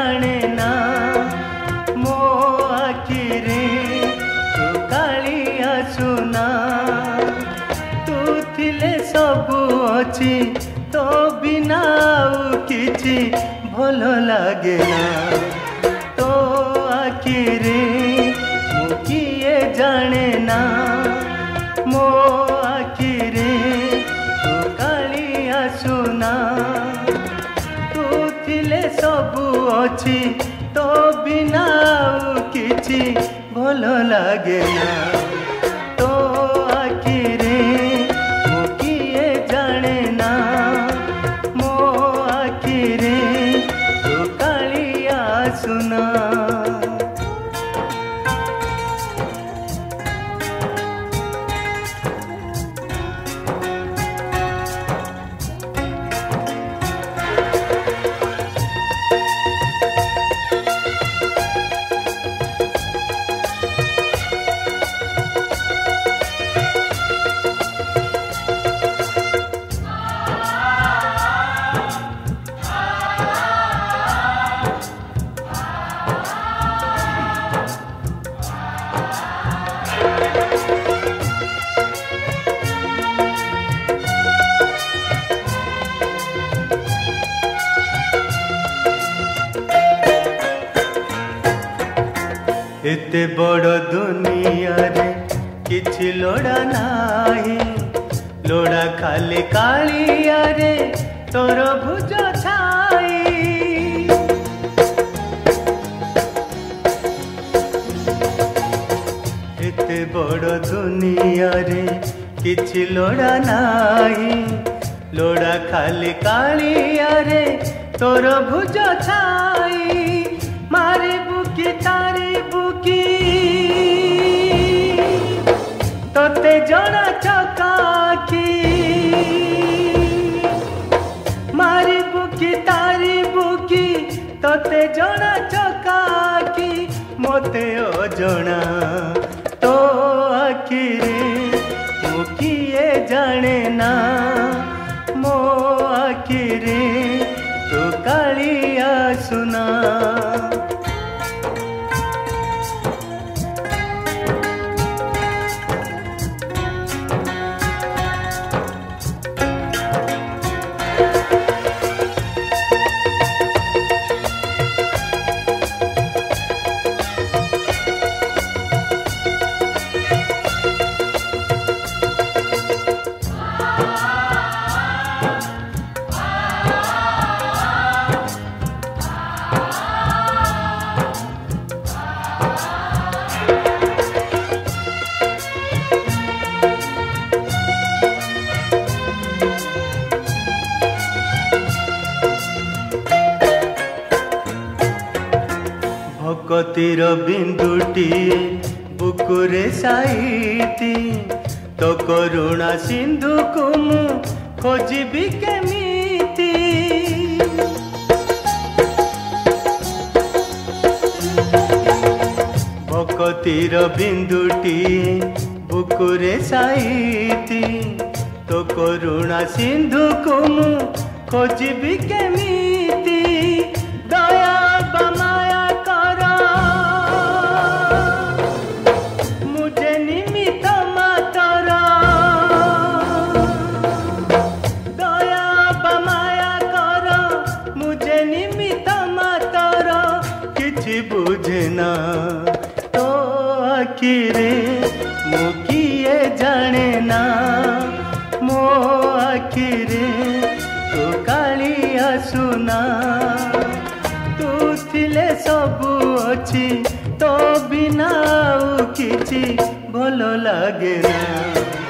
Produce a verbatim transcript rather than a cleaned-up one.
जाने ना मो आखिरे तू कालिया सुना तू थिले सबु अछि तो बिना आउ किछि भल लागे ना तो आखिरे मु किए जाने ना मो आखिरे तू कालिया सुना तू थिले सबु अछि तो बिना आउ किछि भल लागे ना तो आखिरे मु किए जाने ना मो आखिरे तू कालिया सुना। एते बड़ दुनिया रे किछि लोड़ा नाही लोड़ा खाली कालिया रे तोर भुज छाई एते बड़ दुनिया रे किछि लोड़ा नाही लोड़ा खाली कालिया रे तोर भुज छाई मारी बुकी तारी बुकी तोते जड़ा चकाकी मारी बुकी तारी बुकी तोते जड़ा चकाकी मोते अजणा तो आखिरे मु किए जाने ना मो आखिरे तू कालिया सुना। भक्तिर बिंदुटी बुकुरे साईती तो करुणा सिंधु को मु खोजिबी केमिति भक्तिर बिंदुटी बुकुरे साईती तो करुणा सिंधु को मु खोजिबी केमिति दया बमाया बुझना तो आखिरे मु किए जाने ना मो आखिरे तू कालिया सुना तू थिले सबु अछि तो बिना आउ किछि भल लागे ना।